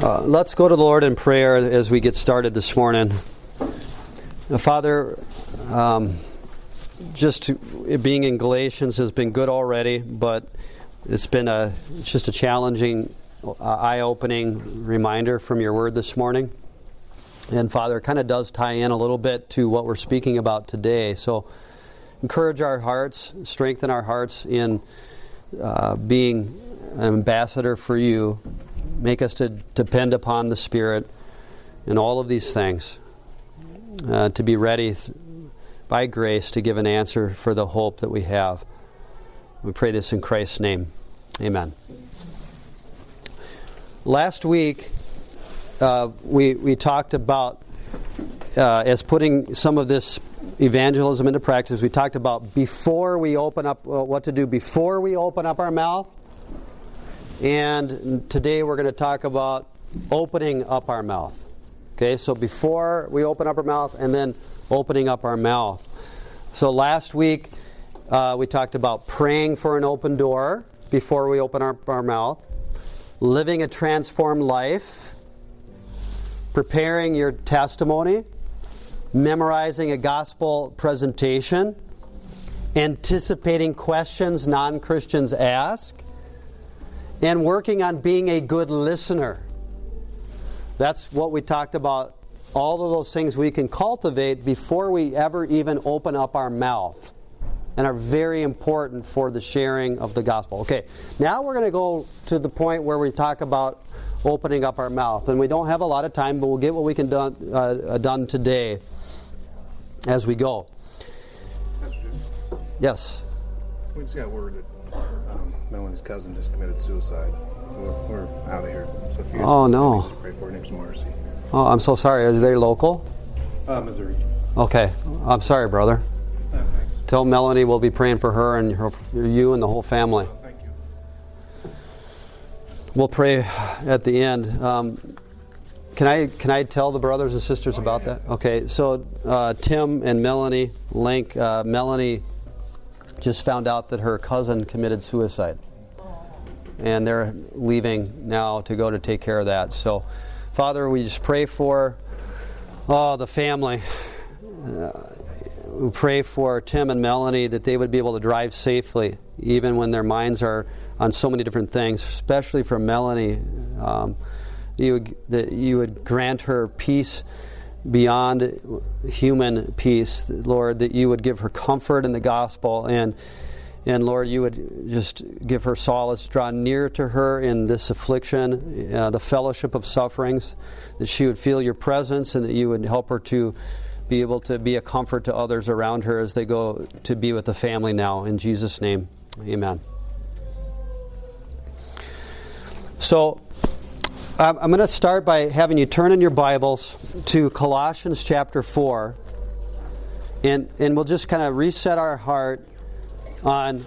Let's go to the Lord in prayer as we get started this morning. Father, just being in Galatians has been good already, but it's been just a challenging, eye-opening reminder from your word this morning. And Father, it kind of does tie in a little bit to what we're speaking about today. So encourage our hearts, strengthen our hearts in being an ambassador for you. Make us to depend upon the Spirit in all of these things, to be ready by grace to give an answer for the hope that we have. We pray this in Christ's name. Amen. Last week, we talked about, as putting some of this evangelism into practice, we talked about before we open up, what to do before we open up our mouth. And today we're going to talk about opening up our mouth. Okay, so before we open up our mouth and then opening up our mouth. So last week we talked about praying for an open door before we open up our mouth, living a transformed life, preparing your testimony, memorizing a gospel presentation, anticipating questions non-Christians ask, and working on being a good listener. That's what we talked about. All of those things we can cultivate before we ever even open up our mouth and are very important for the sharing of the gospel. Okay, now we're going to go to the point where we talk about opening up our mouth. And we don't have a lot of time, but we'll get what we can done today as we go. Yes? We just got word that Melanie's cousin just committed suicide. We're out of here. So if you pray for her. Name's Marcy. Oh, I'm so sorry. Is they local? Missouri. Okay. I'm sorry, brother. Thanks. Tell Melanie we'll be praying for her and you and the whole family. Thank you. We'll pray at the end. Can I tell the brothers and sisters about that? Okay. So Tim and Melanie Link. Melanie just found out that her cousin committed suicide. And they're leaving now to go to take care of that. So, Father, we just pray for the family. We pray for Tim and Melanie that they would be able to drive safely, even when their minds are on so many different things, especially for Melanie. That you would grant her peace beyond human peace, Lord, that you would give her comfort in the gospel, and Lord, you would just give her solace, draw near to her in this affliction, the fellowship of sufferings, that she would feel your presence and that you would help her to be able to be a comfort to others around her as they go to be with the family now. In Jesus' name, amen. So, I'm going to start by having you turn in your Bibles to Colossians chapter 4, and we'll just kind of reset our heart on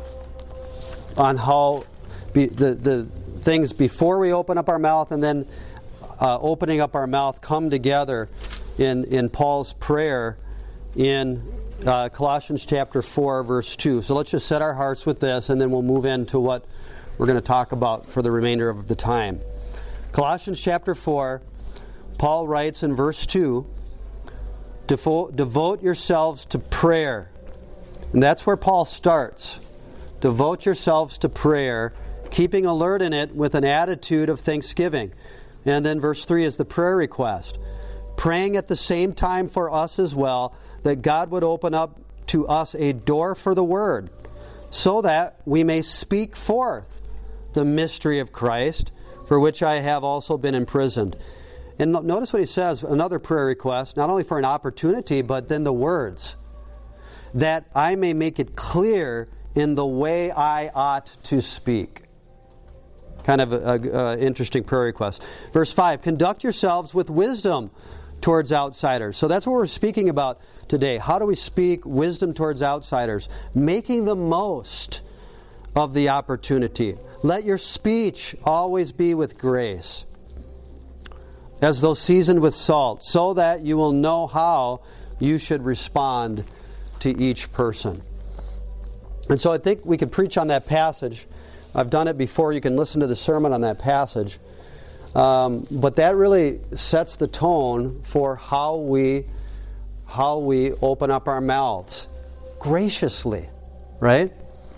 how the things before we open up our mouth and then opening up our mouth come together in Paul's prayer in Colossians chapter 4, verse 2. So let's just set our hearts with this, and then we'll move into what we're going to talk about for the remainder of the time. Colossians chapter 4, Paul writes in verse 2, devote yourselves to prayer. And that's where Paul starts. Devote yourselves to prayer, keeping alert in it with an attitude of thanksgiving. And then verse 3 is the prayer request. Praying at the same time for us as well, that God would open up to us a door for the word, so that we may speak forth the mystery of Christ, for which I have also been imprisoned. And notice what he says, another prayer request, not only for an opportunity, but then the words. That I may make it clear in the way I ought to speak. Kind of an interesting prayer request. Verse 5, conduct yourselves with wisdom towards outsiders. So that's what we're speaking about today. How do we speak wisdom towards outsiders? Making the most of the opportunity. Let your speech always be with grace, as though seasoned with salt, so that you will know how you should respond to each person. And so I think we could preach on that passage. I've done it before. You can listen to the sermon on that passage. But that really sets the tone for how we open up our mouths graciously, right?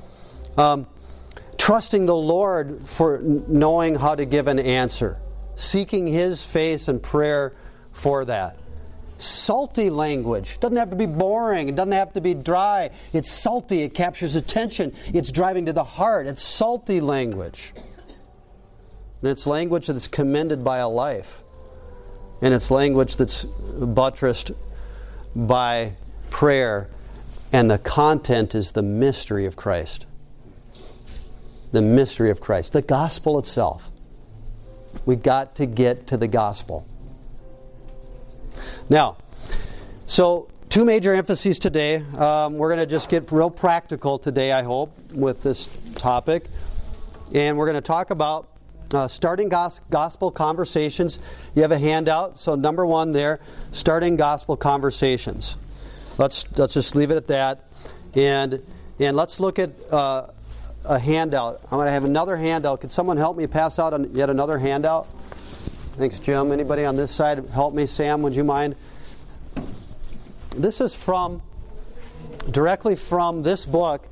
Trusting the Lord for knowing how to give an answer, seeking His face in prayer for that. Salty language. It doesn't have to be boring. It doesn't have to be dry. It's salty. It captures attention. It's driving to the heart. It's salty language. And it's language that's commended by a life. And it's language that's buttressed by prayer. And the content is the mystery of Christ. The mystery of Christ. The gospel itself. We've got to get to the gospel. Now, so 2 major emphases today. We're going to just get real practical today, I hope, with this topic. And we're going to talk about starting gospel conversations. You have a handout. So number 1 there, starting gospel conversations. Let's just leave it at that. And let's look at a handout. I'm going to have another handout. Could someone help me pass out yet another handout? Thanks, Jim. Anybody on this side help me? Sam, would you mind? This is directly from this book,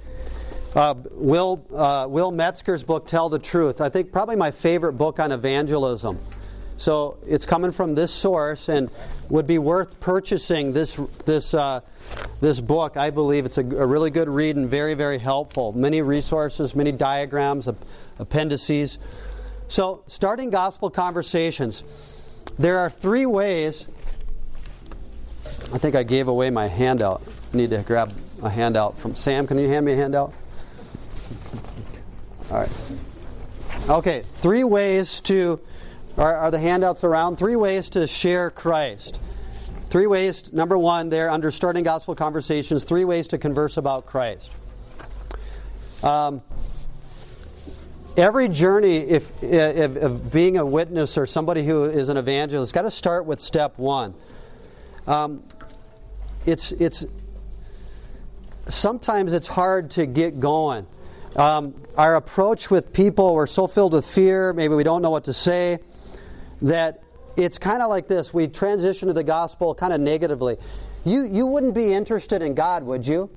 Will Metzger's book, Tell the Truth. I think probably my favorite book on evangelism. So it's coming from this source and would be worth purchasing this book. I believe it's a really good read and very, very helpful. Many resources, many diagrams, appendices. So, starting gospel conversations. There are 3 ways. I think I gave away my handout. I need to grab a handout from Sam. Can you hand me a handout? All right. Okay, 3 ways to... Are the handouts around? 3 ways to share Christ. 3 ways. Number 1 there, under starting gospel conversations, 3 ways to converse about Christ. Every journey, if being a witness or somebody who is an evangelist, got to start with step 1. Sometimes it's hard to get going. Our approach with people, we're so filled with fear, maybe we don't know what to say, that it's kind of like this. We transition to the gospel kind of negatively. You wouldn't be interested in God, would you?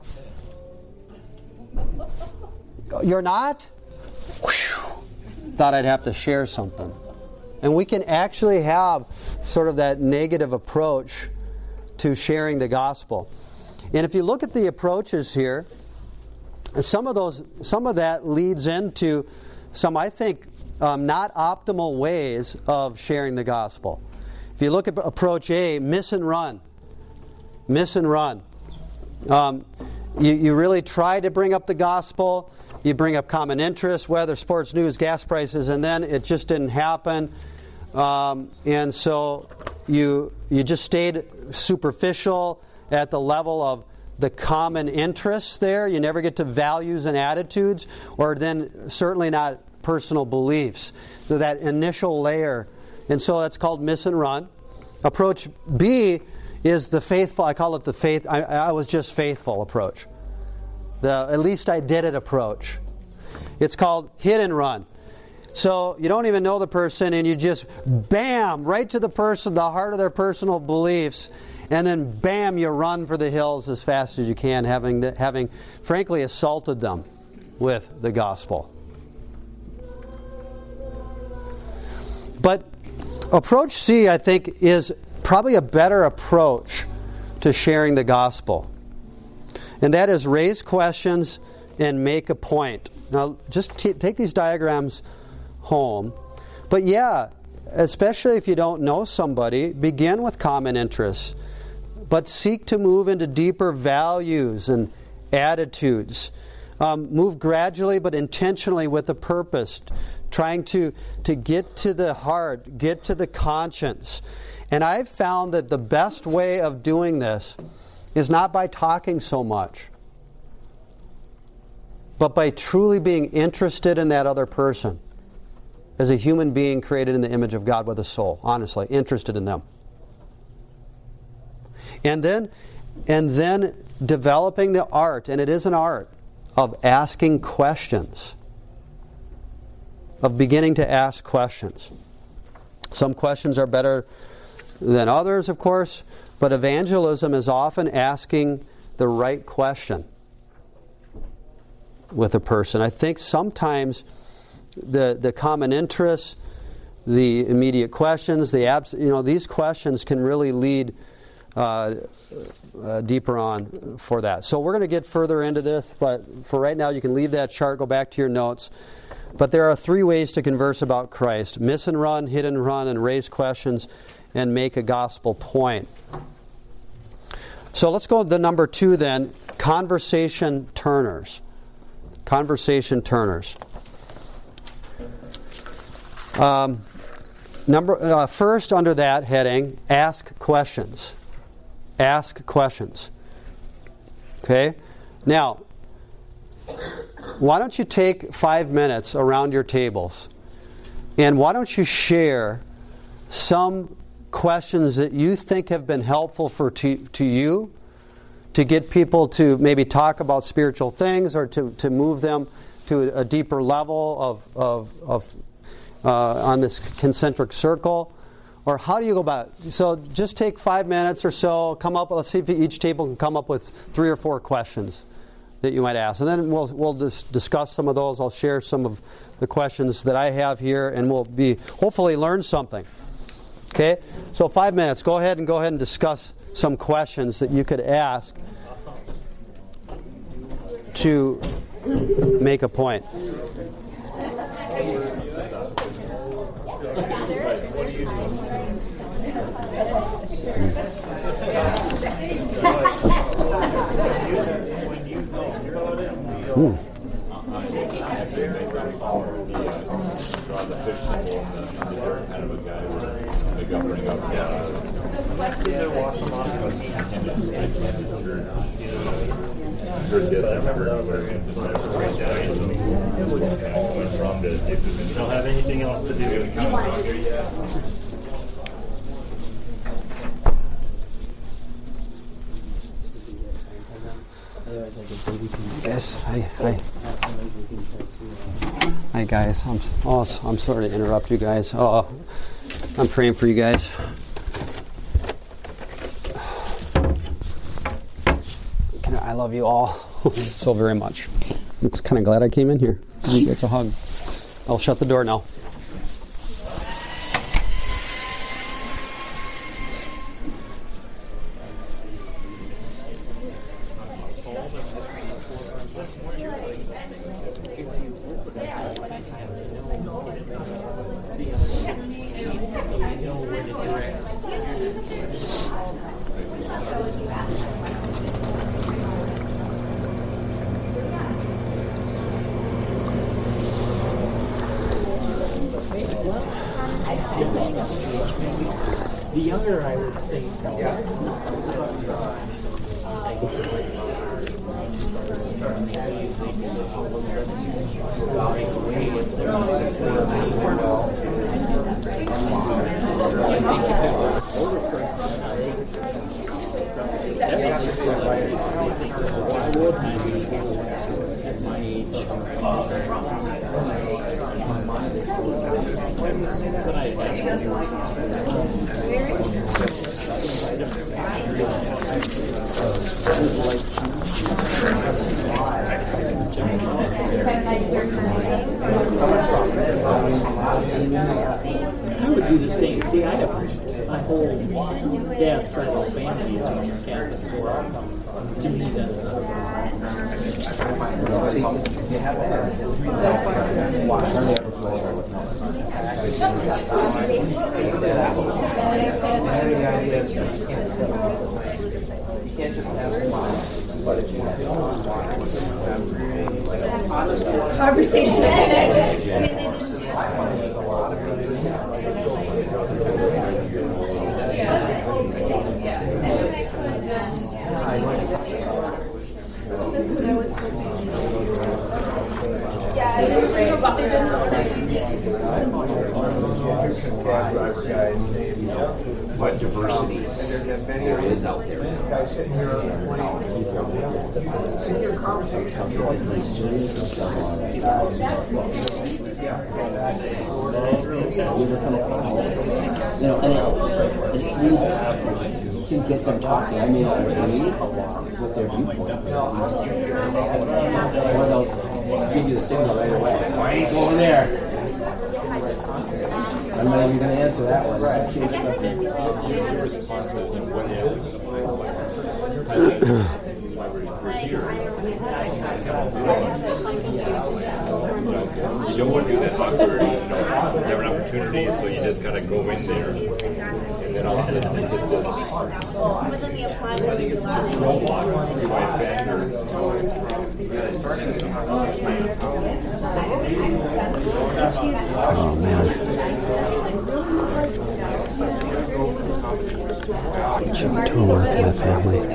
You're not? Thought I'd have to share something. And we can actually have sort of that negative approach to sharing the gospel. And if you look at the approaches here, some of that leads into some, I think, not optimal ways of sharing the gospel. If you look at approach A, miss and run. Miss and run. You really try to bring up the gospel. You bring up common interests, weather, sports, news, gas prices, and then it just didn't happen. And so you just stayed superficial at the level of the common interests there. You never get to values and attitudes, or then certainly not personal beliefs. So that initial layer. And so that's called miss and run. Approach B is the faithful, I call it the faith, I was just faithful approach. The at least I did it approach. It's called hit and run. So you don't even know the person and you just bam, right to the person, the heart of their personal beliefs, and then bam, you run for the hills as fast as you can, having frankly assaulted them with the gospel. But approach C, I think, is probably a better approach to sharing the gospel. And that is raise questions and make a point. Now, just take these diagrams home. But yeah, especially if you don't know somebody, begin with common interests. But seek to move into deeper values and attitudes. Move gradually but intentionally with a purpose. Trying to get to the heart, get to the conscience. And I've found that the best way of doing this is not by talking so much, but by truly being interested in that other person as a human being created in the image of God with a soul, honestly, interested in them. And then developing the art, and it is an art, of asking questions, of beginning to ask questions. Some questions are better than others, of course, but evangelism is often asking the right question with a person. I think sometimes the common interests, the immediate questions, these questions can really lead deeper on for that. So we're going to get further into this, but for right now you can leave that chart, go back to your notes. But there are 3 ways to converse about Christ: miss and run, hit and run, and raise questions and make a gospel point. So let's go to the number 2 then, conversation turners. Conversation turners. First, under that heading, ask questions. Ask questions. Okay? Now, why don't you take 5 minutes around your tables, and why don't you share some questions that you think have been helpful to you, to get people to maybe talk about spiritual things, or to move them to a deeper level of on this concentric circle? Or how do you go about it? So just take 5 minutes or so, let's see if each table can come up with 3 or 4 questions that you might ask. And then we'll discuss some of those. I'll share some of the questions that I have here, and we'll hopefully learn something. Okay? So 5 minutes. Go ahead and discuss some questions that you could ask to make a point. Don't have anything else to do. Yes, hi. Hi guys. I'm sorry to interrupt you guys. I'm praying for you guys. I love you all so very much. I'm kind of glad I came in here. You get a hug. I'll shut the door now. The younger, I would think. I would do the same. See, I have my whole dad's side of the family is Catholic, so where I'm coming from. To me, that's not a conversation. What diversity there is out there. and at least can get them talking. I may not agree with their viewpoint, or they'll give you the signal right away. Why ain't going there? I'm not even going to answer that one. Right. Your response is, what if? You don't want to do that awkward. You have an opportunity, so you just kind of go in there, and then all of a sudden it's this. Oh man. Doing work in my family.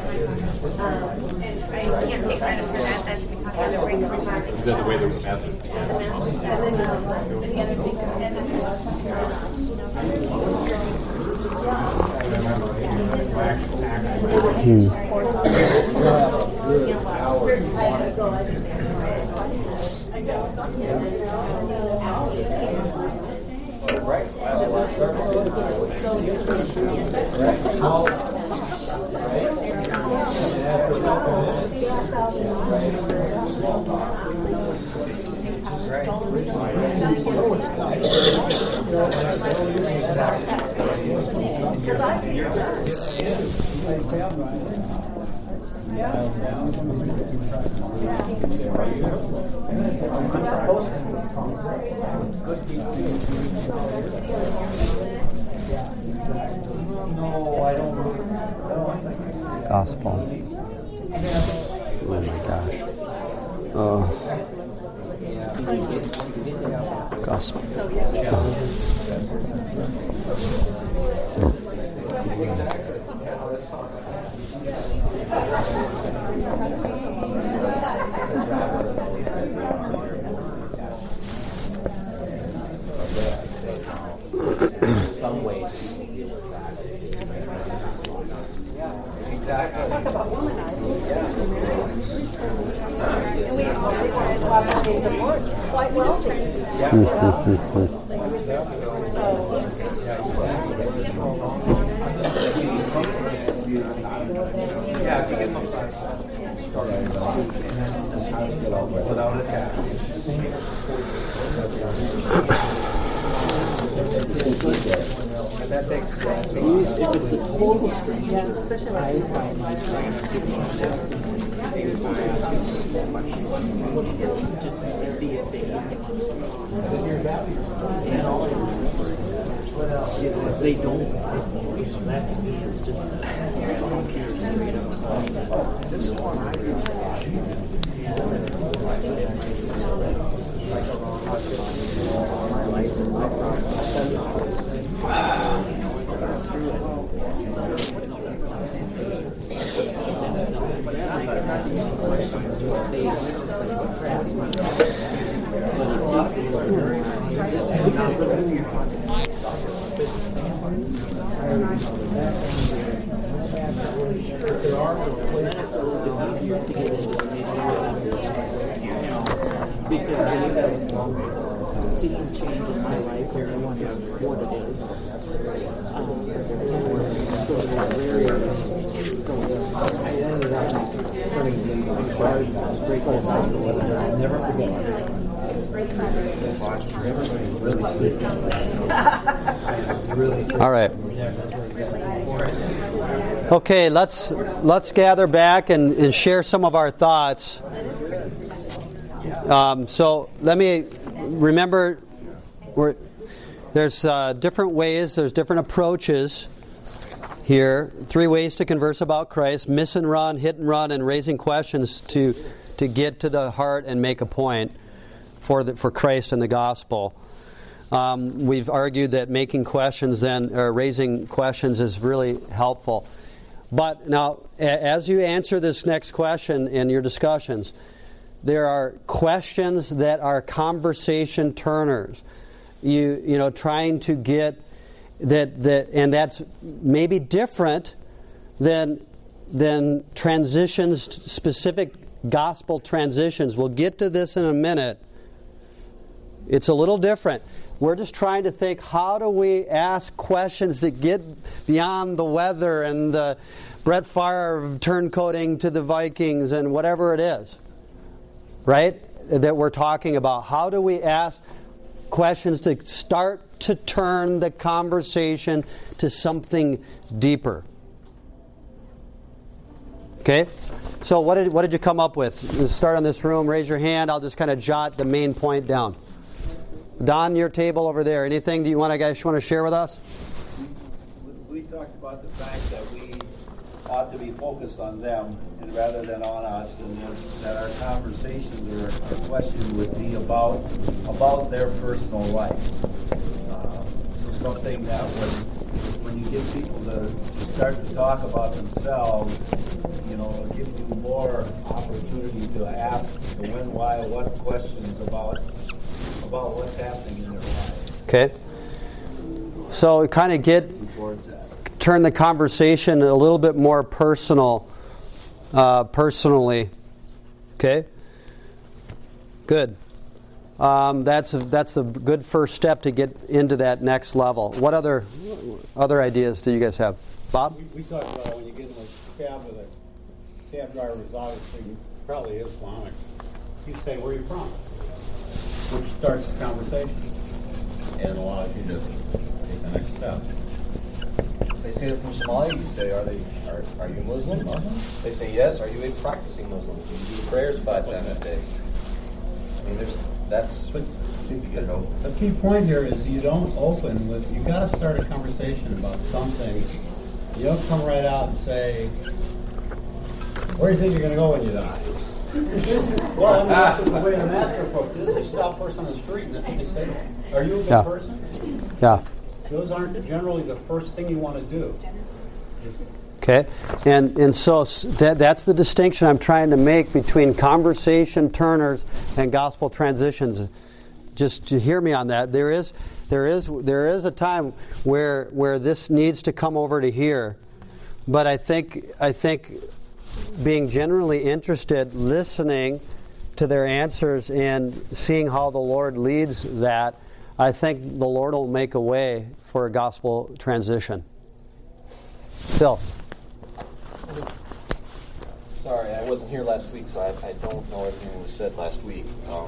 I can't take credit for that. That's great. Is that the way the master? Gospel. Oh my gosh. Gospel. Some ways. If it's a total stranger, I find myself just to see if they if they don't, that to me is just a straight up sign. Because seeing change in my life, where I wonder what it is. So I ended up turning into breaking cycle. I'll never forget. All right. Okay, let's gather back and share some of our thoughts. So let me remember, there's different ways, there's different approaches here. 3 ways to converse about Christ: miss and run, hit and run, and raising questions to get to the heart and make a point for Christ and the gospel. We've argued that making questions or raising questions is really helpful. But now, as you answer this next question in your discussions, there are questions that are conversation turners. You know, trying to get that, and that's maybe different than transitions, specific gospel transitions. We'll get to this in a minute. It's a little different. We're just trying to think, how do we ask questions that get beyond the weather and the Brett Favre turncoating to the Vikings and whatever it is, right, that we're talking about. How do we ask questions to start to turn the conversation to something deeper? Okay? So what did you come up with? Let's start in this room. Raise your hand. I'll just kind of jot the main point down. Don, your table over there. Anything that you guys want to share with us? We talked about the fact that we ought to be focused on them and rather than on us, and that our conversations or our questions would be about their personal life. So something that when you get people to start to talk about themselves, it gives you more opportunity to ask the when, why, what questions about what's happening in their life. Okay. So kind of turn the conversation a little bit more personally. Okay. Good. That's a good first step to get into that next level. What other ideas do you guys have, Bob? We talked about when you get in a cab with a cab driver who's obviously probably Islamic. You say, "Where are you from?" Which starts the conversation and allows you to take the next step. They say they're from Somalia. You say, are you Muslim? They say yes. Are you a practicing Muslim? Do you do prayers 5 times a day? I mean, the key point here is you don't open with. You got to start a conversation about something. You don't come right out and say, "Where do you think you're going to go when you die?" Well, that's the way the master approach is. They stop a person on the street and that's what they say. Are you a good person? Yeah. Those aren't generally the first thing you want to do. Okay, and so that's the distinction I'm trying to make between conversation turners and gospel transitions. Just to hear me on that, there is a time where this needs to come over to here, but I think being genuinely interested, listening to their answers and seeing how the Lord leads that, I think the Lord will make a way for a gospel transition. Phil. Sorry, I wasn't here last week, so I don't know everything that was said last week.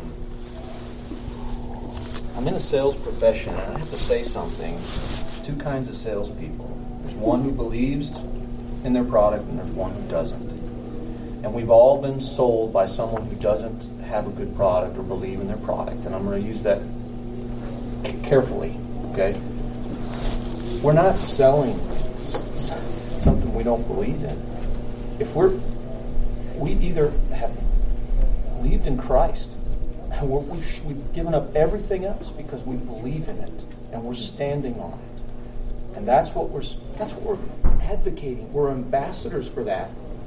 I'm in a sales profession, and I have to say something. There's two kinds of salespeople. There's one who believes in their product, and there's one who doesn't. And we've all been sold by someone who doesn't have a good product or believe in their product. And I'm going to use that carefully, okay? We're not selling something we don't believe in. If we either have believed in Christ, and we've given up everything else because we believe in it, and we're standing on it. And that's what we're advocating. We're ambassadors for that.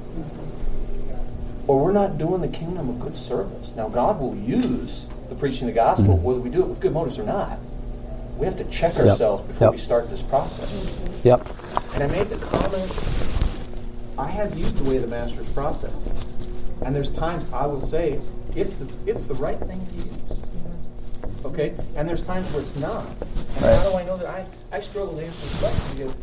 Or we're not doing the kingdom a good service. Now, God will use the preaching of the gospel, whether we do it with good motives or not. We have to check ourselves before we start this process. Yep. And I made the comment, I have used the way of the master's process. And there's times I will say, it's the right thing to use. Okay? And there's times where it's not. And how do I know that? I struggle to answer this question because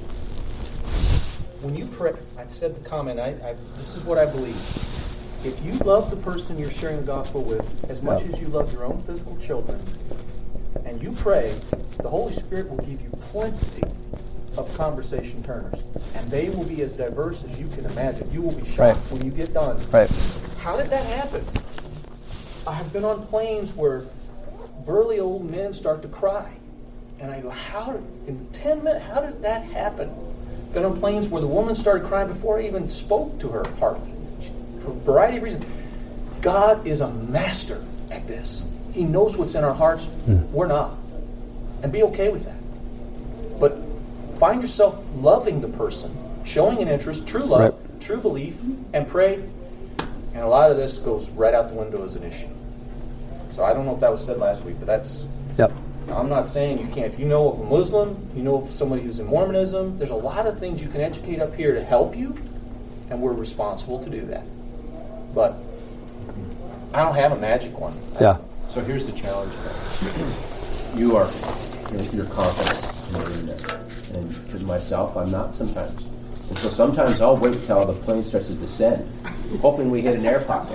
when you pray, I said the comment, this is what I believe. If you love the person you're sharing the gospel with as much as you love your own physical children, and you pray, the Holy Spirit will give you plenty of conversation turners. And they will be as diverse as you can imagine. You will be shocked when you get done. Right. How did that happen? I have been on planes where burly old men start to cry. And I go, in 10 minutes, how did that happen? Been on planes where the woman started crying before I even spoke to her hardly. For a variety of reasons. God is a master at this. He knows what's in our hearts. We're not. And be okay with that. But find yourself loving the person, showing an interest, true love, true belief, and pray. And a lot of this goes right out the window as an issue. So I don't know if that was said last week, but that's... Yep. I'm not saying you can't. If you know of a Muslim, you know of somebody who's in Mormonism, there's a lot of things you can educate up here to help you, and we're responsible to do that. But I don't have a magic one. Yeah. So here's the challenge. you are, you're confident in doing that. And with myself, I'm not sometimes. And so sometimes I'll wait until the plane starts to descend, hoping we hit an air pocket.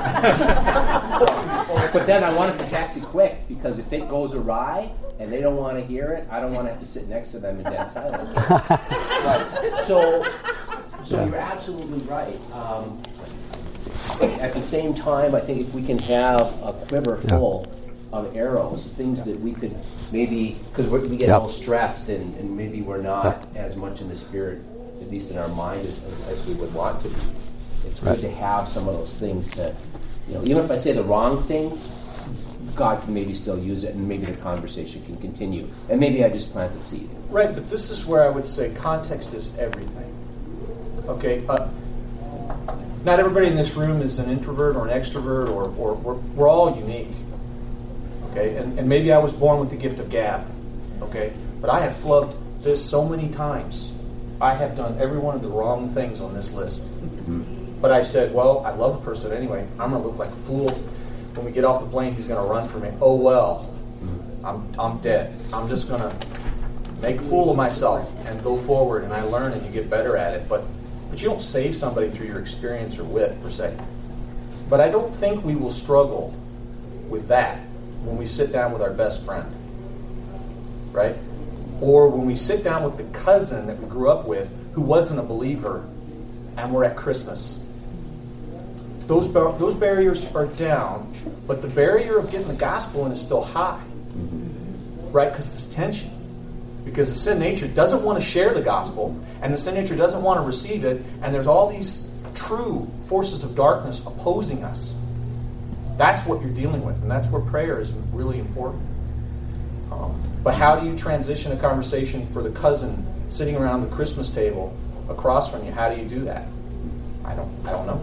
But then I want us to taxi quick, because if it goes awry and they don't want to hear it, I don't want to have to sit next to them in dead silence. So you're absolutely right. At the same time, I think if we can have a quiver full of arrows, things that we could maybe, because we get a little stressed and maybe we're not as much in the spirit, at least in our mind, as we would want to be. It's good to have some of those things that, even if I say the wrong thing, God can maybe still use it, and maybe the conversation can continue. And maybe I just plant the seed. Right, but this is where I would say context is everything. Okay? Not everybody in this room is an introvert or an extrovert, or we're all unique. Okay? And maybe I was born with the gift of gab. Okay? But I have flubbed this so many times. I have done every one of the wrong things on this list. Mm-hmm. But I said, well, I love the person anyway. I'm going to look like a fool. When we get off the plane, he's going to run for me. Oh, well, I'm dead. I'm just going to make a fool of myself and go forward, and I learn, and you get better at it. But you don't save somebody through your experience or wit, per se. But I don't think we will struggle with that when we sit down with our best friend, right? Or when we sit down with the cousin that we grew up with who wasn't a believer, and we're at Christmas. Those barriers are down, but the barrier of getting the gospel in is still high, right? Because there's tension. Because the sin nature doesn't want to share the gospel, and the sin nature doesn't want to receive it, and there's all these true forces of darkness opposing us. That's what you're dealing with, and that's where prayer is really important. But how do you transition a conversation for the cousin sitting around the Christmas table across from you? How do you do that? I don't know.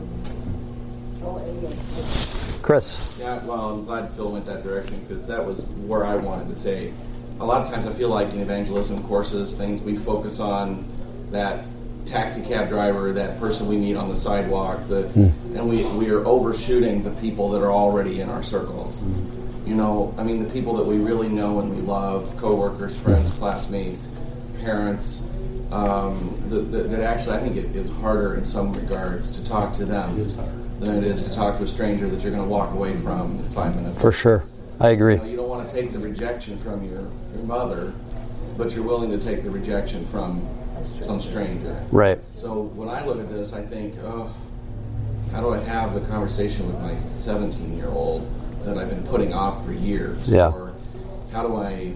Chris. Yeah, well, I'm glad Phil went that direction, because that was where I wanted to say. A lot of times I feel like in evangelism courses, things we focus on that taxi cab driver, that person we meet on the sidewalk, and we are overshooting the people that are already in our circles. The people that we really know and we love, coworkers, friends, classmates, parents, that actually I think it is harder in some regards to talk to them than it is to talk to a stranger that you're going to walk away from in 5 minutes. For sure. I agree. You don't want to take the rejection from your mother, but you're willing to take the rejection from some stranger. Right. So when I look at this, I think, how do I have the conversation with my 17-year-old that I've been putting off for years? Yeah. Or how do I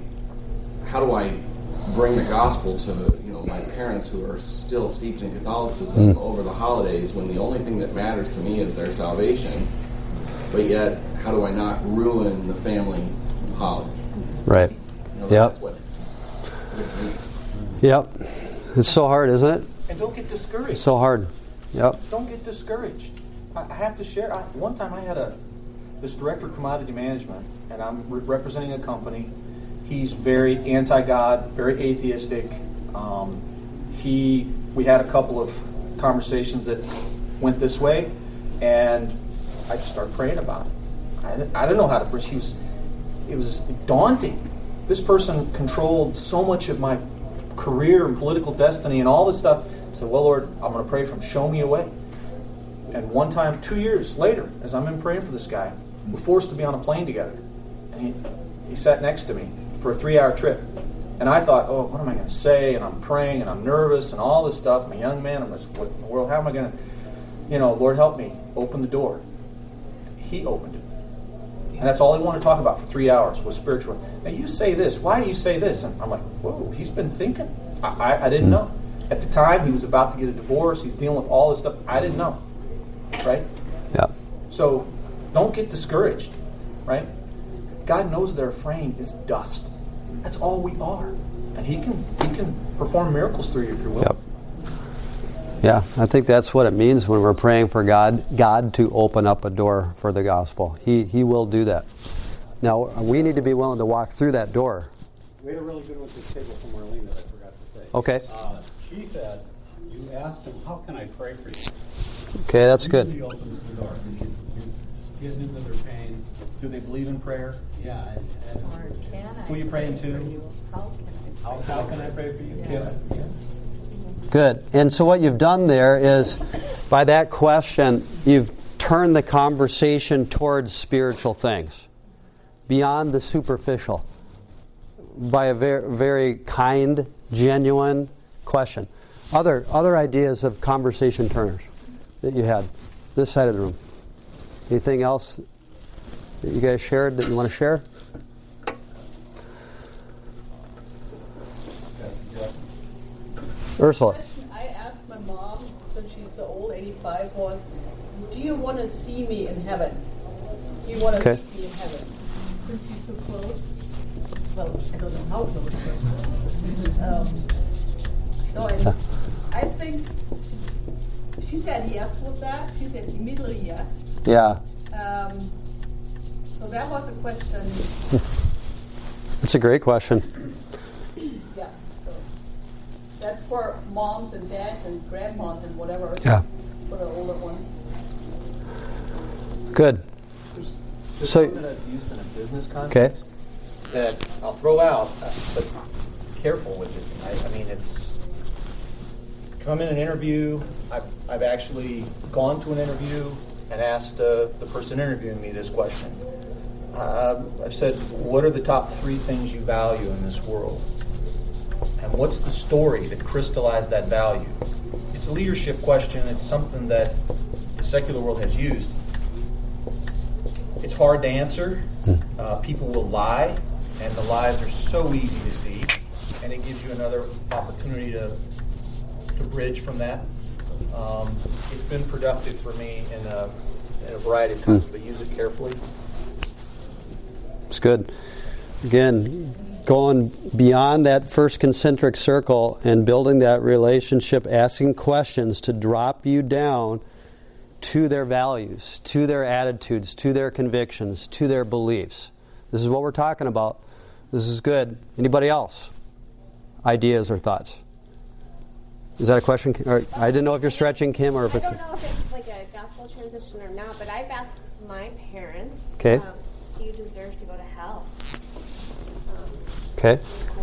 bring the gospel to my parents who are still steeped in Catholicism over the holidays, when the only thing that matters to me is their salvation, but yet how do I not ruin the family holiday? Right. That's what gets me. Yep. It's so hard, isn't it? And don't get discouraged. It's so hard. Yep. Don't get discouraged. I have to share. One time I had this director of commodity management, and I'm representing a company. He's very anti-God, very atheistic. We had a couple of conversations that went this way, and I just started praying about it. I didn't know how to preach. It was daunting. This person controlled so much of my career and political destiny and all this stuff. I said, well, Lord, I'm going to pray for him. Show me a way. And one time, 2 years later, as I'm in praying for this guy, we're forced to be on a plane together. And he sat next to me for a 3-hour trip. And I thought, oh, what am I going to say? And I'm praying, and I'm nervous, and all this stuff. I'm a young man. I'm just, what in the world? How am I going to, Lord, help me. Open the door. He opened it. And that's all he wanted to talk about for 3 hours was spiritual. Now, you say this. Why do you say this? And I'm like, whoa, he's been thinking. I didn't know. At the time, he was about to get a divorce. He's dealing with all this stuff. I didn't know. Right? Yeah. So don't get discouraged. Right? God knows their frame is dust. That's all we are. And He can perform miracles through you if you will. Yep. Yeah, I think that's what it means when we're praying for God to open up a door for the gospel. He will do that. Now, we need to be willing to walk through that door. We had a really good one at this table from Marlene that I forgot to say. Okay. She said, you asked him, how can I pray for you? Okay, that's good. He opens the door. He's getting into their pain. Do they believe in prayer? Yeah. Who are you praying to? How can I pray for you? Yeah. Good. And so what you've done there is, by that question, you've turned the conversation towards spiritual things, beyond the superficial, by a very, very kind, genuine question. Other ideas of conversation turners that you had, this side of the room. Anything else that you guys shared that you want to share? Ursula. I asked my mom, since she's so old, 85, was, do you want to see me in heaven? Do you want to meet me in heaven? Since she's so close. Well, I don't know how close, but I think she said yes with that. She said immediately yes. Yeah. So that was a question. It's a great question. Yeah. So that's for moms and dads and grandmas and whatever. Yeah. For the older ones. Good. There's So- something that I've used in a business context that I'll throw out, but be careful with it. I mean, it's... If I'm in an interview, I've actually gone to an interview and asked the person interviewing me this question. I've said, what are the top 3 things you value in this world? And what's the story that crystallized that value? It's a leadership question. It's something that the secular world has used. It's hard to answer. People will lie, and the lies are so easy to see, and it gives you another opportunity to bridge from that. It's been productive for me in a variety of times, but use it carefully. It's good. Again, going beyond that first concentric circle and building that relationship, asking questions to drop you down to their values, to their attitudes, to their convictions, to their beliefs. This is what we're talking about. This is good. Anybody else? Ideas or thoughts? Is that a question? Or, I didn't know if you're stretching, Kim, or if it's... I don't know if it's like a gospel transition or not, but I've asked my parents, Okay. Do you deserve to go to hell? Okay.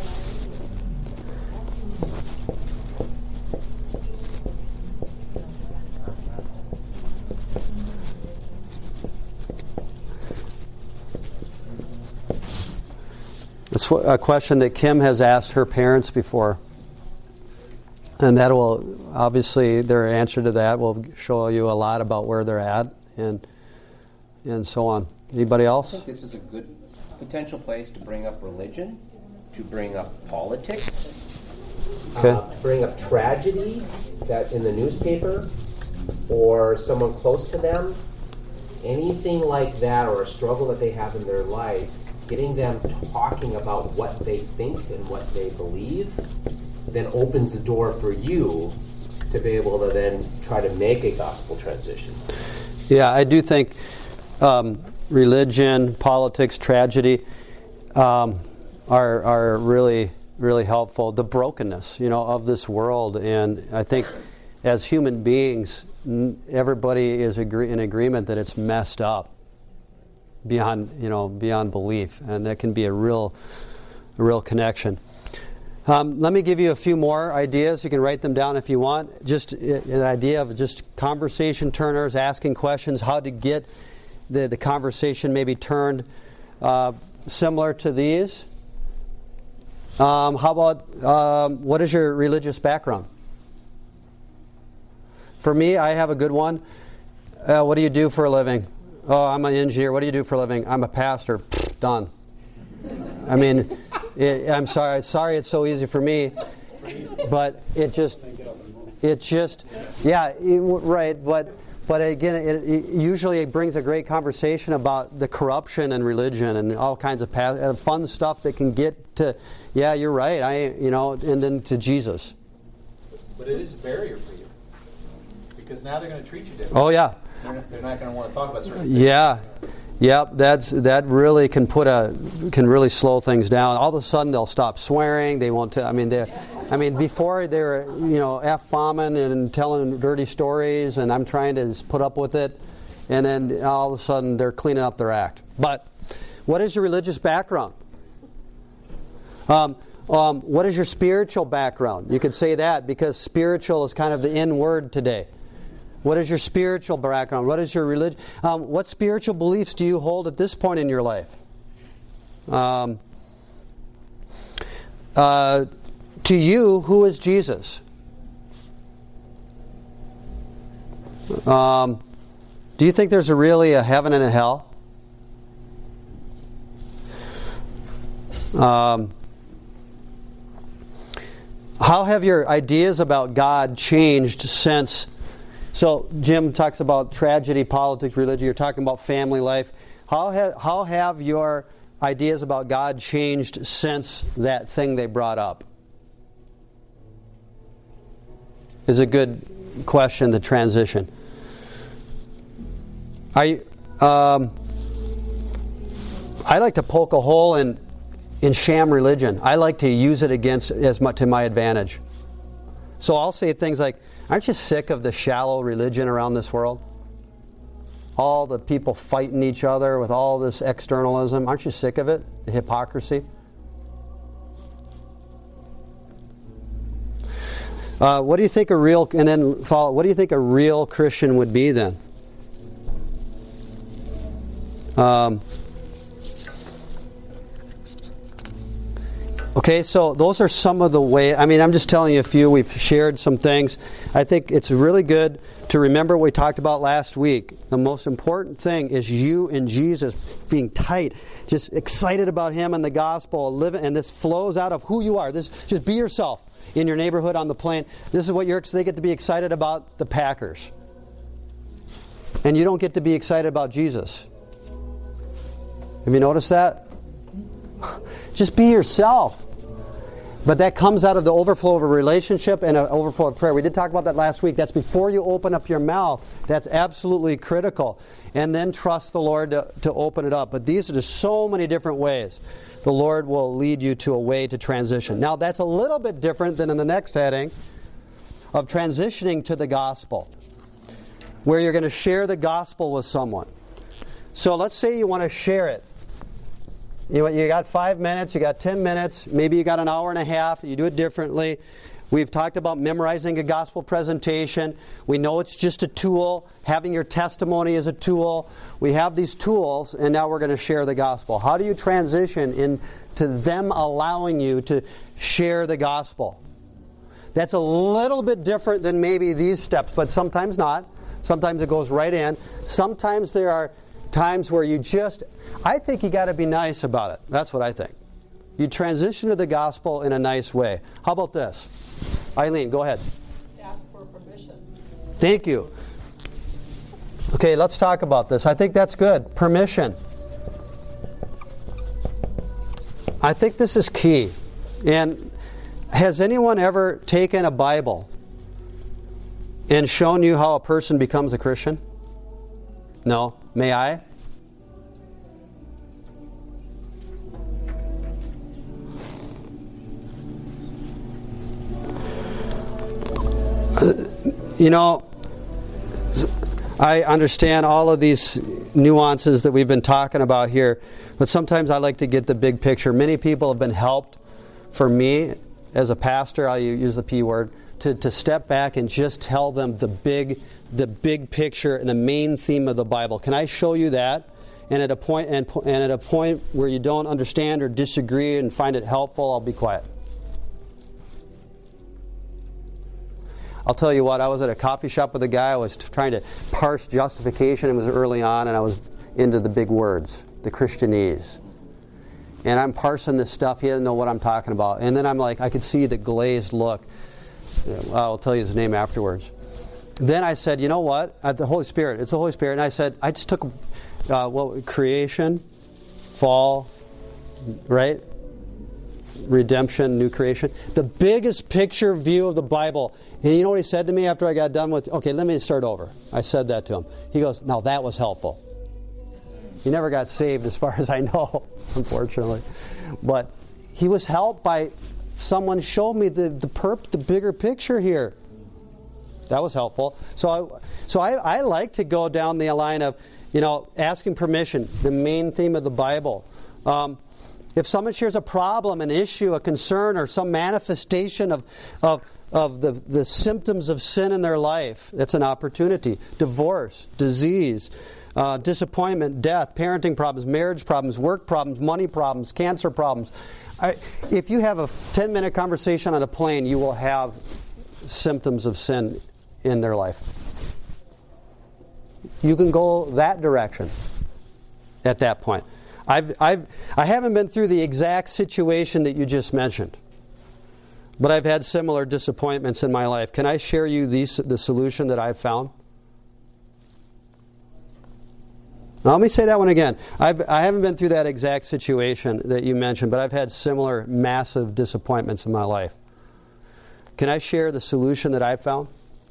That's a question that Kim has asked her parents before. And that will, obviously, their answer to that will show you a lot about where they're at and so on. Anybody else? I think this is a good potential place to bring up religion, to bring up politics, bring up tragedy that in the newspaper or someone close to them, anything like that, or a struggle that they have in their life, getting them talking about what they think and what they believe, then opens the door for you to be able to then try to make a gospel transition. Yeah, I do think religion, politics, tragedy are really, really helpful. The brokenness, of this world, and I think as human beings, everybody is in agreement that it's messed up beyond belief, and that can be a real connection. Let me give you a few more ideas. You can write them down if you want. Just an idea of just conversation turners, asking questions, how to get the conversation maybe turned similar to these. How about what is your religious background? For me, I have a good one. What do you do for a living? Oh, I'm an engineer. What do you do for a living? I'm a pastor. Done. I mean, I'm sorry. Sorry, it's so easy for me, but it just, yeah, right. But again, it usually brings a great conversation about the corruption in religion and all kinds of fun stuff that can get to, yeah, you're right. And then to Jesus. But it is a barrier for you because now they're going to treat you differently. Oh yeah. They're not going to want to talk about certain things. Yeah. Yep, that really can really slow things down. All of a sudden, they'll stop swearing. They won't. Before they were f-bombing and telling dirty stories, and I'm trying to put up with it, and then all of a sudden they're cleaning up their act. But What is your religious background? What is your spiritual background? You could say that because spiritual is kind of the in word today. What is your spiritual background? What is your religion? What spiritual beliefs do you hold at this point in your life? To you, who is Jesus? Do you think there's really a heaven and a hell? How have your ideas about God changed since? So Jim talks about tragedy, politics, religion. You're talking about family life. How have your ideas about God changed since that thing they brought up? Is a good question, the transition. I like to poke a hole in sham religion. I like to use it against as much to my advantage. So I'll say things like, aren't you sick of the shallow religion around this world? All the people fighting each other with all this externalism. Aren't you sick of it? The hypocrisy? What do you think a real Christian would be then? Okay, so those are some of the ways. I mean, I'm just telling you a few. We've shared some things. I think it's really good to remember what we talked about last week. The most important thing is you and Jesus being tight, just excited about Him and the gospel, living, and this flows out of who you are. This, just be yourself in your neighborhood, on the plane. This is what they get to be excited about the Packers, and you don't get to be excited about Jesus. Have you noticed that? Just be yourself. But that comes out of the overflow of a relationship and an overflow of prayer. We did talk about that last week. That's before you open up your mouth. That's absolutely critical. And then trust the Lord to open it up. But these are just so many different ways the Lord will lead you to a way to transition. Now, that's a little bit different than in the next heading of transitioning to the gospel, where you're going to share the gospel with someone. So let's say you want to share it. You got 5 minutes, you got 10 minutes, maybe you got an hour and a half, you do it differently. We've talked about memorizing a gospel presentation. We know it's just a tool. Having your testimony is a tool. We have these tools, and now we're going to share the gospel. How do you transition into them allowing you to share the gospel? That's a little bit different than maybe these steps, but sometimes not. Sometimes it goes right in. Sometimes there are times where I think you got to be nice about it. That's what I think. You transition to the gospel in a nice way. How about this? Eileen, go ahead. Ask for permission. Thank you. Okay, let's talk about this. I think that's good. Permission. I think this is key. And has anyone ever taken a Bible and shown you how a person becomes a Christian? No. May I? I understand all of these nuances that we've been talking about here, but sometimes I like to get the big picture. Many people have been helped, for me, as a pastor, I'll use the P word, to step back and just tell them the big picture and the main theme of the Bible. Can I show you that? And at a point where you don't understand or disagree and find it helpful, I'll be quiet. I'll tell you what, I was at a coffee shop with a guy. I was trying to parse justification. It was early on, and I was into the big words, the Christianese. And I'm parsing this stuff. He doesn't know what I'm talking about. And then I'm like, I could see the glazed look. I'll tell you his name afterwards. Then I said, you know what? The Holy Spirit. It's the Holy Spirit. And I said, I just took creation, fall, right? Redemption, new creation. The biggest picture view of the Bible. And you know what he said to me after I got done with, okay, let me start over. I said that to him. He goes, now that was helpful. He never got saved as far as I know, unfortunately. But he was helped by someone showed me the bigger picture here. That was helpful. So I like to go down the line of, asking permission, the main theme of the Bible. If someone shares a problem, an issue, a concern, or some manifestation of the symptoms of sin in their life, that's an opportunity. Divorce, disease, disappointment, death, parenting problems, marriage problems, work problems, money problems, cancer problems. If you have a 10-minute conversation on a plane, you will have symptoms of sin in their life. You can go that direction at that point. I haven't been through the exact situation that you just mentioned, but I've had similar disappointments in my life. Can I share you the solution that I've found? Now, let me say that one again. I haven't been through that exact situation that you mentioned, but I've had similar massive disappointments in my life. Can I share the solution that I've found?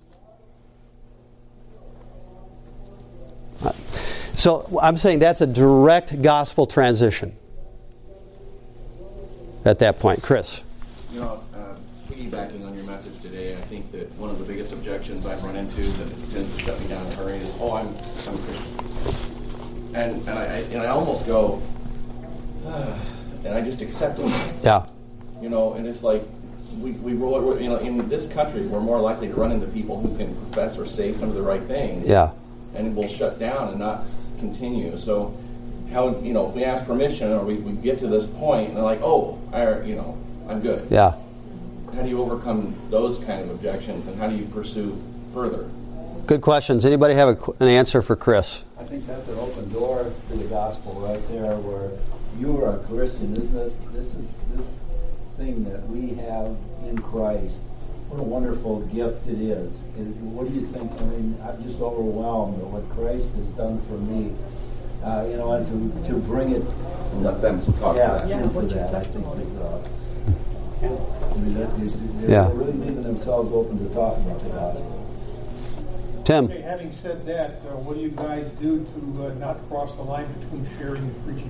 So I'm saying that's a direct gospel transition at that point. Chris? Piggybacking on your message today, I think that one of the biggest objections I've run into that tends to shut me down in a hurry is, I'm Christian. And I almost go, and I just accept it. Yeah. And it's like, in this country, we're more likely to run into people who can profess or say some of the right things. Yeah. And will shut down and not continue. So, how if we ask permission or we get to this point and they're like, I'm good. Yeah. How do you overcome those kind of objections and how do you pursue further? Good questions. Anybody have an answer for Chris? I think that's an open door to the gospel right there, where you are a Christian. This thing that we have in Christ. What a wonderful gift it is. What do you think? I mean, I'm just overwhelmed at what Christ has done for me. And to bring it... Let them talk into that, I think they're really leaving themselves open to talk about the gospel. Tim? Okay, having said that, what do you guys do to not cross the line between sharing and preaching?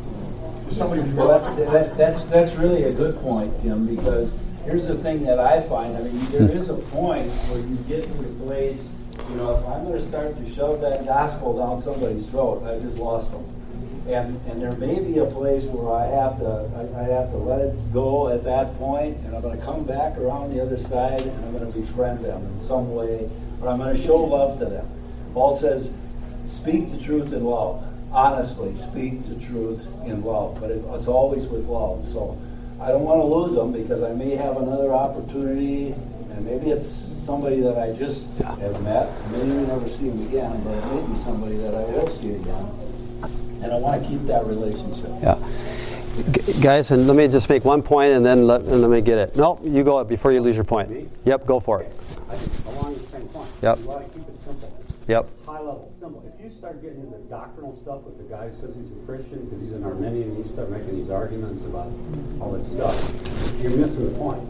That's really a good point, Tim, because here's the thing that I find. I mean, there is a point where you get to the place, if I'm going to start to shove that gospel down somebody's throat, I've just lost them. And there may be a place where I have to let it go at that point, and I'm going to come back around the other side, and I'm going to befriend them in some way, or I'm going to show love to them. Paul says, speak the truth in love. Honestly, speak the truth in love, but it's always with love. So I don't want to lose them because I may have another opportunity, and maybe it's somebody that I just have met. Maybe we never see them again, but it may be somebody that I will see again. And I want to keep that relationship. Yeah. Guys, and let me just make one point and then let me get it. No, you go before you lose your point. Me? Yep, go for it. Along the same point. Yep. You want to keep it simple. Yep. High level, simple. If you start getting into doctrinal stuff with the guy who says he's a Christian because he's an Arminian, and you start making these arguments about all that stuff, you're missing the point.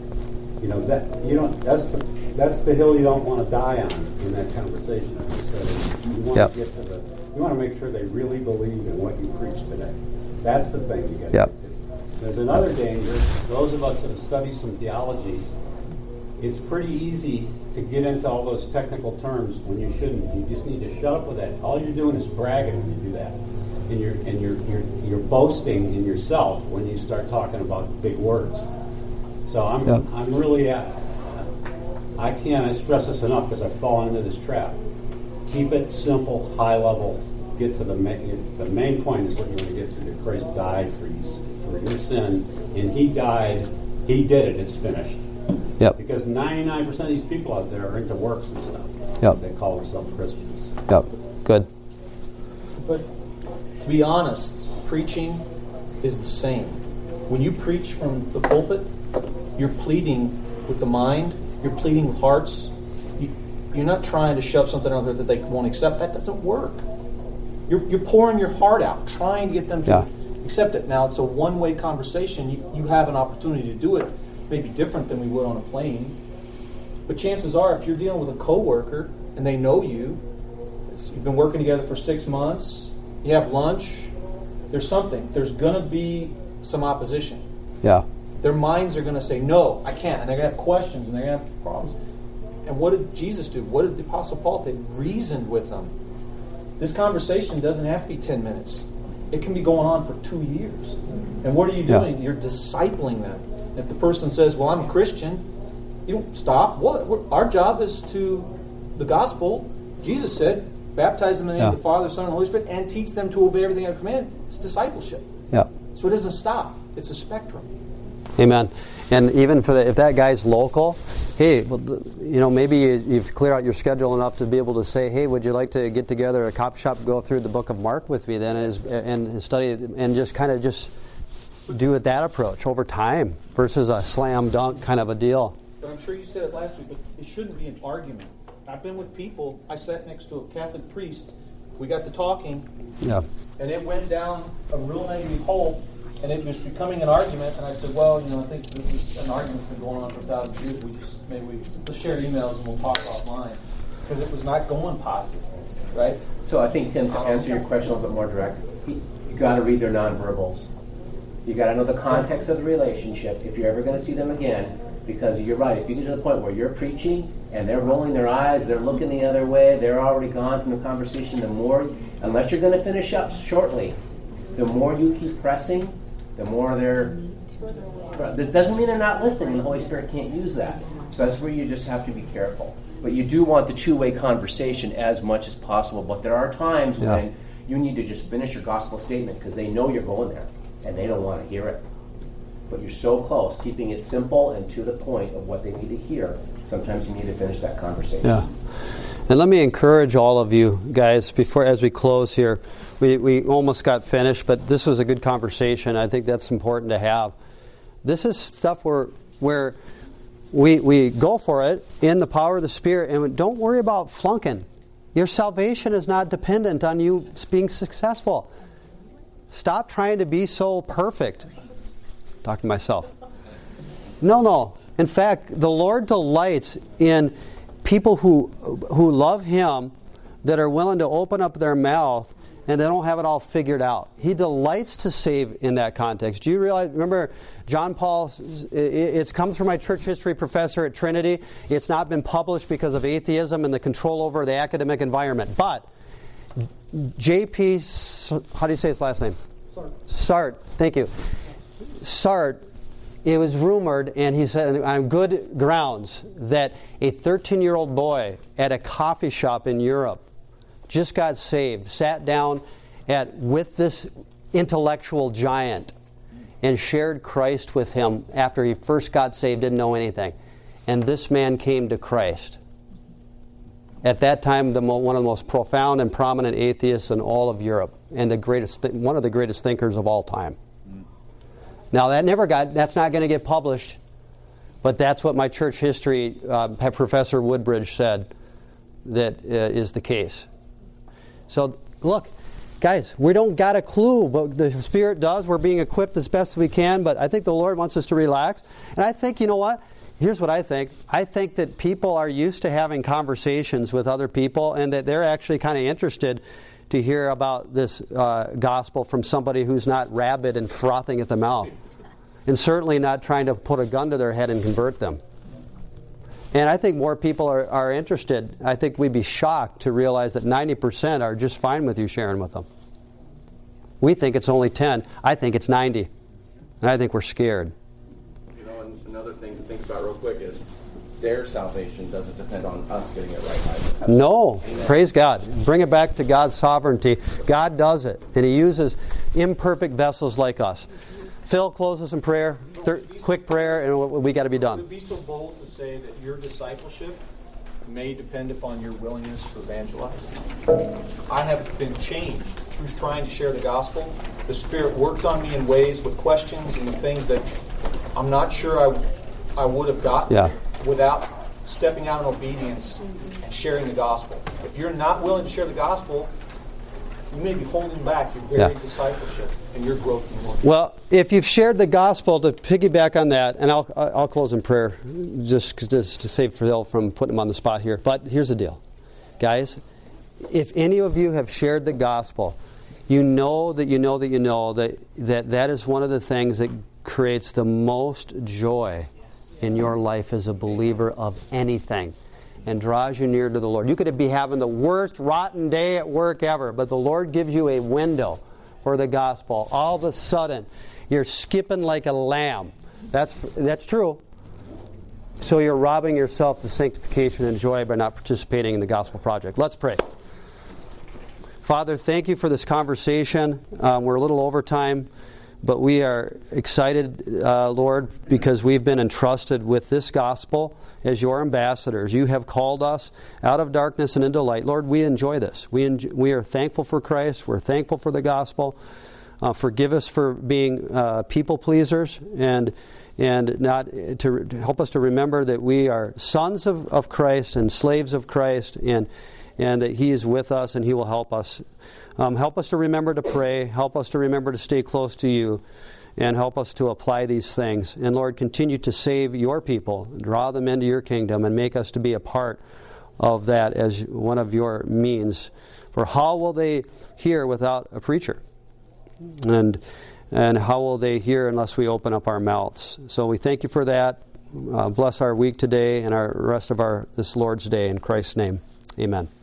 That's the hill you don't want to die on in that conversation. You want to get to you want to make sure they really believe in what you preach today. That's the thing you got to get to. There's another danger. Those of us that have studied some theology, it's pretty easy to get into all those technical terms when you shouldn't. You just need to shut up with that. All you're doing is bragging when you do that, and you're boasting in yourself when you start talking about big words. So I'm really I can't stress this enough because I've fallen into this trap. Keep it simple, high level. Get to the main point is what you want to get to. That Christ died for your sin, and He died. He did it. It's finished. Yep. Because 99% of these people out there are into works and stuff. Yep. They call themselves Christians. Yep. Good. But to be honest, preaching is the same. When you preach from the pulpit, you're pleading with the mind. You're pleading with hearts. You're not trying to shove something out there that they won't accept. That doesn't work. You're pouring your heart out, trying to get them to accept it. Now, it's a one-way conversation. You have an opportunity to do it. Maybe different than we would on a plane. But chances are, if you're dealing with a coworker and they know you, you've been working together for 6 months, you have lunch, there's something. There's going to be some opposition. Yeah. Their minds are going to say, no, I can't. And they're going to have questions and they're going to have problems. And what did Jesus do? What did the Apostle Paul do? He reasoned with them. This conversation doesn't have to be 10 minutes. it can be going on for 2 years. And what are you doing? Yeah. You're discipling them. If the person says, well, I'm a Christian, you don't stop. Our job is to the gospel. Jesus said, baptize them in the name of the Father, Son, and Holy Spirit, and teach them to obey everything I've commanded. It's discipleship. Yeah. So it doesn't stop. It's a spectrum. Amen. And even if that guy's local, hey, maybe you've cleared out your schedule enough to be able to say, hey, would you like to get together at a coffee shop, go through the book of Mark with me then, and study it, and just kind of just do it that approach over time versus a slam dunk kind of a deal. But I'm sure you said it last week, but it shouldn't be an argument. I've been with people. I sat next to a Catholic priest. We got to talking, and it went down a real negative hole. And it was becoming an argument, and I said, well, I think this is an argument that's been going on for 1,000 years. Let's share emails and we'll talk offline. Because it was not going positive, right? So I think, Tim, to answer your question a little bit more direct, you got to read their nonverbals. You got to know the context of the relationship if you're ever going to see them again. Because you're right, if you get to the point where you're preaching and they're rolling their eyes, they're looking the other way, they're already gone from the conversation, the more, unless you're going to finish up shortly, the more you keep pressing, the more that doesn't mean they're not listening, and the Holy Spirit can't use that. So that's where you just have to be careful. But you do want the two-way conversation as much as possible. But there are times when you need to just finish your gospel statement because they know you're going there, and they don't want to hear it. But you're so close, keeping it simple and to the point of what they need to hear. Sometimes you need to finish that conversation. Yeah. And let me encourage all of you guys, as we close here, we almost got finished, but this was a good conversation. I think that's important to have. This is stuff where we go for it in the power of the Spirit, and don't worry about flunking. Your salvation is not dependent on you being successful. Stop trying to be so perfect. Talk to myself. No. In fact, the Lord delights in people who love Him, that are willing to open up their mouth and they don't have it all figured out. He delights to save in that context. Do you realize, remember John Paul, it comes from my church history professor at Trinity. It's not been published because of atheism and the control over the academic environment. But J.P., how do you say his last name? Sartre. Thank you. Sartre, it was rumored, and he said on good grounds, that a 13-year-old boy at a coffee shop in Europe just got saved, sat down with this intellectual giant and shared Christ with him after he first got saved, didn't know anything. And this man came to Christ. At that time, one of the most profound and prominent atheists in all of Europe, and one of the greatest thinkers of all time. Now, that's not going to get published, but that's what my church history Professor Woodbridge said that is the case. So, look, guys, we don't got a clue, but the Spirit does. We're being equipped as best we can, but I think the Lord wants us to relax. And I think, you know what? Here's what I think. I think that people are used to having conversations with other people, and that they're actually kind of interested to hear about this gospel from somebody who's not rabid and frothing at the mouth. And certainly not trying to put a gun to their head and convert them. And I think more people are interested. I think we'd be shocked to realize that 90% are just fine with you sharing with them. We think it's only 10. I think it's 90. And I think we're scared. And another thing to think about real quick is their salvation doesn't depend on us getting it right either. No. Amen. Praise God. Bring it back to God's sovereignty. God does it. And He uses imperfect vessels like us. Phil, close us in prayer. Quick prayer, and we got to be done. Would it be so bold to say that your discipleship may depend upon your willingness to evangelize? I have been changed through trying to share the gospel. The Spirit worked on me in ways with questions and the things that I'm not sure I would have gotten without stepping out in obedience and sharing the gospel. If you're not willing to share the gospel, you may be holding back your very discipleship and your growth in the Lord. Well, if you've shared the gospel, to piggyback on that, and I'll close in prayer just to save Phil from putting him on the spot here. But here's the deal. Guys, if any of you have shared the gospel, you know that is one of the things that creates the most joy in your life as a believer of anything, and draws you near to the Lord. You could be having the worst rotten day at work ever, but the Lord gives you a window for the gospel. All of a sudden, you're skipping like a lamb. That's true. So you're robbing yourself of sanctification and joy by not participating in the gospel project. Let's pray. Father, thank you for this conversation. We're a little over time, but we are excited, Lord, because we've been entrusted with this gospel as your ambassadors. You have called us out of darkness and into light. Lord, we enjoy this. We are thankful for Christ. We're thankful for the gospel. Forgive us for being people pleasers and not to help us to remember that we are sons of Christ and slaves of Christ, and that He is with us and He will help us. Help us to remember to pray. Help us to remember to stay close to you, and help us to apply these things. And Lord, continue to save your people, draw them into your kingdom, and make us to be a part of that as one of your means. For how will they hear without a preacher? And how will they hear unless we open up our mouths? So we thank you for that. Bless our week today and our rest of this Lord's Day. In Christ's name, amen.